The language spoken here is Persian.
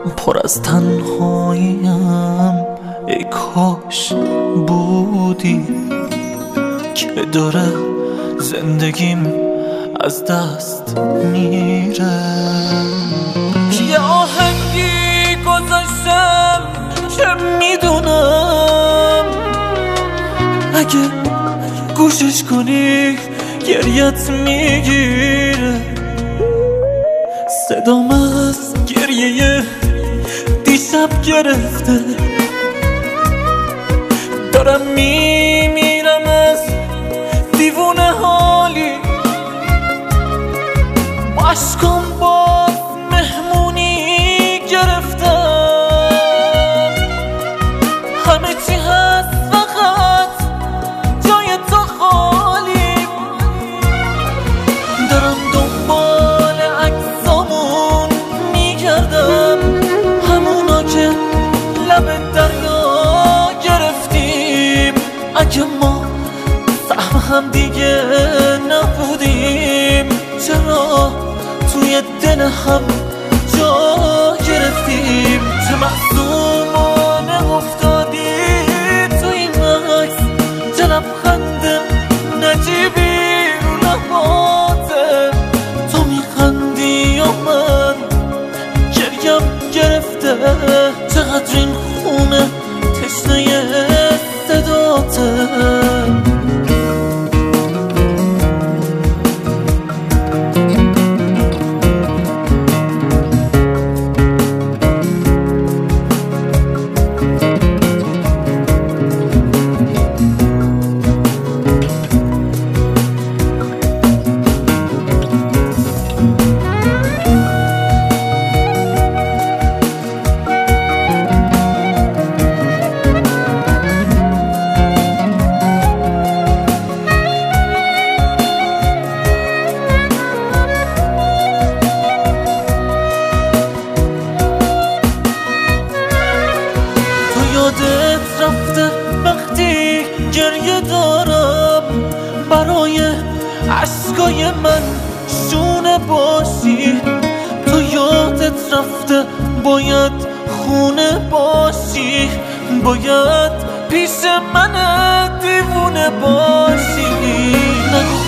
پر از تنهاییم، ای کاش بودی که داره زندگیم از دست میره. یه آهنگی گذاشتم که میدونم اگه گوشش کنی گریت میگیره. صدام از گریه دیشب گرفته، دارم میمیرم از دیوونه حالی. با عشقم باز مهمونی گرفتم، همه چی هست فقط جای تو خالی. دارم دنبال عکسامون میگردم، همونا که لب دریا گرفتیم. اگه ما سهم هم دیگه نبودیم، چرا توی دل هم جا گرفتیم؟ چه معصومانه افتادی تو این عکس، چه لبخند نجیبی رو لباته. تو میخندی یا من گریم گرفته؟ چقدر این خونه تشنه صداته. یادت رفته وقتی گریه دارم، برای عشقای من شونه باشی. تو یادت رفته باید خونه باشی، باید پیش من دیوونه باشی. نگو